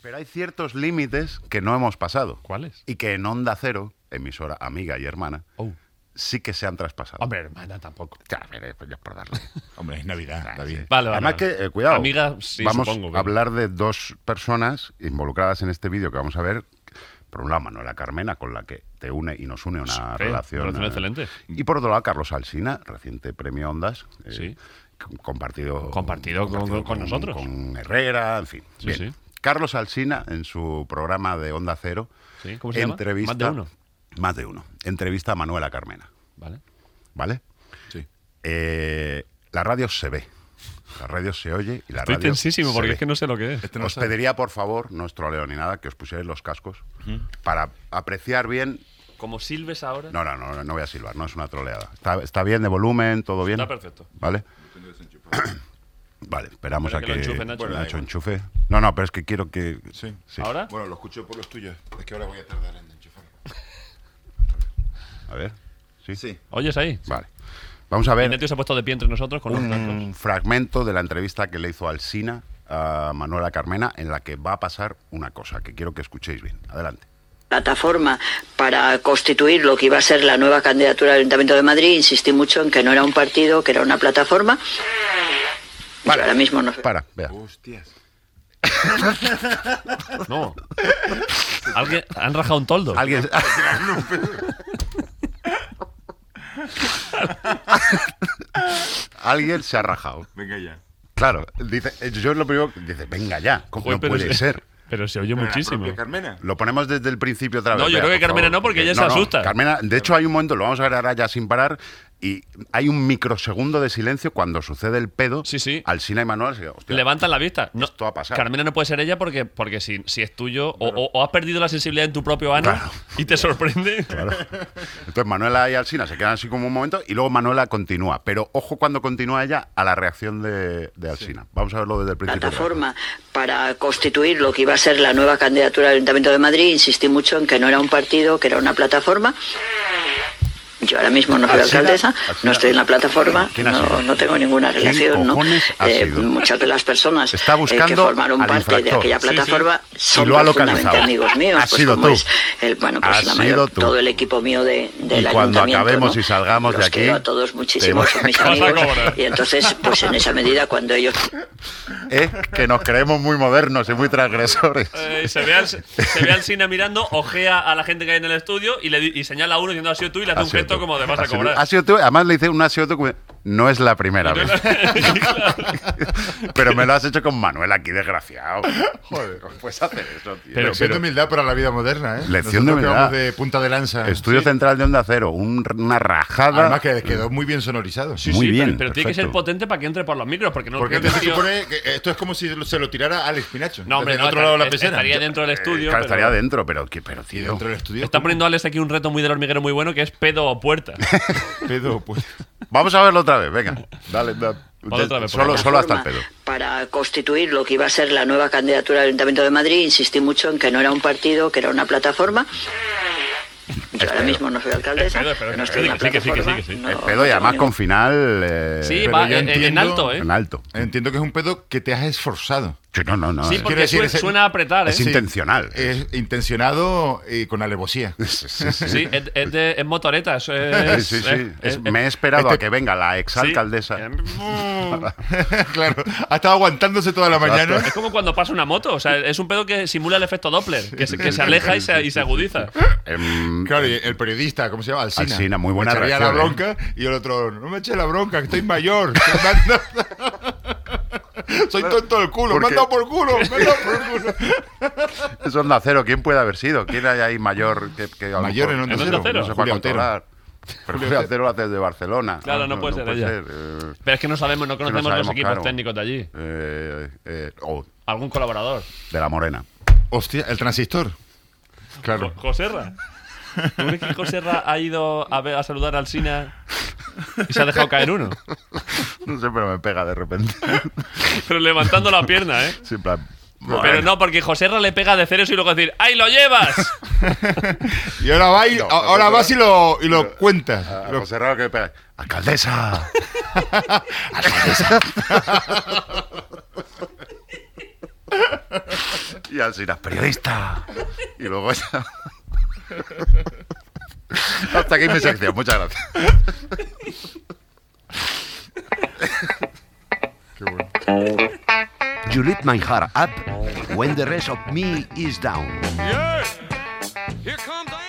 Pero hay ciertos límites que no hemos pasado. ¿Cuáles? Y que en Onda Cero, emisora amiga y hermana, sí que se han traspasado. Hombre, hermana tampoco. Ya, pues ya por darle. Hombre, es Navidad, David. Sí. Vale, Además que, cuidado, amiga, sí, vamos supongo, a hablar de dos personas involucradas en este vídeo que vamos a ver. Por un lado, Manuela Carmena, con la que te une y nos une una relación excelente. Y por otro lado, Carlos Alsina, reciente premio Ondas. Sí. Compartido con nosotros. Con Herrera, en fin. Sí, Bien. sí. Carlos Alsina, en su programa de Onda Cero, Sí, ¿cómo se llama? entrevista... Más de uno. Más de uno. Entrevista a Manuela Carmena. ¿Vale? Sí. La radio se ve. La radio se oye y la Estoy radio tensísimo se porque ve. es que no sé lo que es. Este no Os sabe. pediría, por favor, nuestro Leoninada, que os pusierais los cascos para apreciar bien... Como silbes ahora. No voy a silbar, no es una troleada. Está bien de volumen, todo bien. Está perfecto. ¿Vale? Vale, esperamos Espera a que lo que enchufe, Nacho. Bueno, da Nacho igual. enchufe. No, pero es que quiero que... Sí. Sí. ¿Ahora? Bueno, lo escucho por los tuyos. Es que ahora voy a tardar en enchufarlo. A ver. Sí. Sí. ¿Oyes ahí? Vale. Vamos a Y ver Netio se ha puesto de pie entre nosotros con los cascos. un fragmento de la entrevista que le hizo Alsina a Manuela Carmena, en la que va a pasar una cosa que quiero que escuchéis bien. Adelante. Plataforma para constituir lo que iba a ser la nueva candidatura del Ayuntamiento de Madrid, insistí mucho en que no era un partido, que era una plataforma. Yo ahora mismo no sé. Para, vea. Hostias. No. ¿Alguien han rajado un toldo? Alguien... Alguien se ha rajado. Venga ya. Claro, dice, yo lo primero dice, venga ya, ¿cómo Joder, no puede ser? Pero se oye muchísimo. ¿La propia Carmena? Lo ponemos desde el principio otra vez. No, yo Vea, creo que por Carmena favor, no, porque ella se asusta. Carmena, de hecho hay un momento, lo vamos a ver ahora ya sin parar, y hay un microsegundo de silencio cuando sucede el pedo. Sí, sí. Alsina y Manuel se hostia, Levantan la vista. No, esto ha pasado. Carmena no puede ser ella porque si es tuyo o has perdido la sensibilidad en tu propio ano Claro. y te sorprende. Claro. Entonces Manuela y Alsina se quedan así como un momento y luego Manuela continúa. Pero ojo cuando continúa ella a la reacción de Alsina. Vamos a verlo desde el principio. Plataforma para constituir lo que iba a ser la nueva candidatura del Ayuntamiento de Madrid, insistí mucho en que no era un partido, que era una plataforma. Yo ahora mismo no soy alcaldesa, no estoy en la plataforma, ¿Quién ha sido? no tengo ninguna ¿Quién relación, ¿no? cojones ha sido? Muchas de las personas Está buscando que formaron al parte de infractor. aquella Sí, sí. plataforma Y son lo ha profundamente localizado. amigos míos, Has pues sido como tú. es Has sido tú. todo el equipo mío del Y cuando ayuntamiento, acabemos ¿no? y salgamos de Los aquí, quiero a todos muchísimo, te son mis vas a amigos, cobrar. y entonces, pues en esa medida, cuando ellos Que nos creemos muy modernos y muy transgresores. Se ve al cine mirando, ojea a la gente que hay en el estudio y señala a uno diciendo ha sido tú y le hace Ha un sido gesto tú. como de vas a Ha sido- cobrar. Ha sido tú, además le hice un ha sido tú como, no es la primera vez. Pero me lo has hecho con Manuel aquí, desgraciado. Joder, ¿cómo puedes hacer eso, tío? Pero- Lección de humildad para la vida moderna, ¿eh? Lección de Nosotros que humildad. vamos de punta de lanza. Estudio Sí. Central de Onda Cero, una rajada. Además que quedó muy bien sonorizado. Sí, Muy sí, bien, pero tiene que ser perfecto. potente para que entre por los micros, porque no Porque porque se tío- supone que esto es como si se lo tirara Alex Pinacho. No, hombre, desde no, el otro lado de la pecera. estaría dentro del estudio. Claro, pero- estaría dentro, pero Y tío. dentro del estudio. Está poniendo Alex aquí un reto muy del hormiguero muy bueno que es pedo o puerta. pedo, pues. Vamos a verlo otra vez, venga. Dale. Ponlo otra vez, por favor. Solo hasta el pedo. para constituir lo que iba a ser la nueva candidatura del Ayuntamiento de Madrid, insistí mucho en que no era un partido, que era una plataforma. Yo ahora mismo no soy alcaldesa, Espera, no estoy en la sí, que sí, plataforma. que sí. no- El no pedo y tengo además ningún- con final. Sí, Pero va yo en entiendo- alto, ¿eh? En alto. Entiendo que es un pedo que te has esforzado. Sí, no. Sí, es- porque quiero decir, suena a apretar, ¿eh? es intencional. Es intencionado y con alevosía. Sí, es motoreta. Eso es, Sí. Me he esperado a que venga la exalcaldesa. Claro, ha estado aguantándose toda la mañana. Es como cuando pasa una moto. O sea, es un pedo que simula el efecto Doppler, que se aleja y se agudiza. Claro, y el periodista, ¿cómo se llama? Alsina. Alsina, muy buena Me echaría la reacción, bronca y el otro, no me eche la bronca, que estoy mayor. Soy tonto del culo, me Porque- han dado por culo, me han dado por culo. Es Onda Cero. ¿Quién puede haber sido? ¿Quién hay ahí mayor que a lo Mayor mejor- en Onda ¿En Cero? Onda Cero? No se Julia puede Otero. controlar. Pero Julia Otero lo hace desde Barcelona. Claro, no puede ser ella. Pero es que no sabemos, no conocemos los sabemos, equipos claro. técnicos de allí. ¿Algún colaborador? De La Morena. Hostia, el transistor. Claro. Joserra. ¿Tú crees que Joserra ha ido a saludar al Sina y se ha dejado caer uno? No sé, pero me pega de repente. Pero levantando la pierna, ¿eh? Sí, en plan, Pero no, porque Joserra le pega de ceros y luego decir ¡ahí lo llevas! Y ahora va y, No, ahora no, vas y lo cuentas. A Lo- José Raro que pega. ¡Alcaldesa! Y Alsina, periodista. Y luego ya... Hasta aquí mi sección, muchas gracias. Qué bueno. You lit my heart up when the rest of me is down. Yeah! Here comes